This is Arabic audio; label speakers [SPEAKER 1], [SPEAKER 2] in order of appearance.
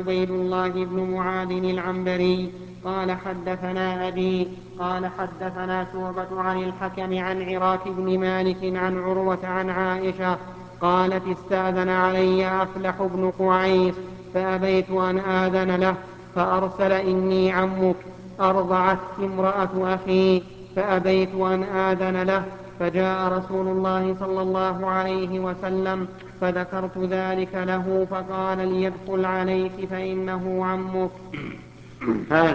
[SPEAKER 1] عبيد الله بن معاذ العنبري قال حدثنا أبي قال حدثنا شعبة عن الحكم عن عراك بن مالك عن عروة عن عائشة قالت استأذن علي أفلح بن قعيس فأبيت أن آذن له فأرسل إني عمك أرضعت امرأة أخي فأبيت أن آذن له فجاء رسول الله صلى الله عليه وسلم فذكرت ذلك له فقال ليدخل عليك فإنه عمك.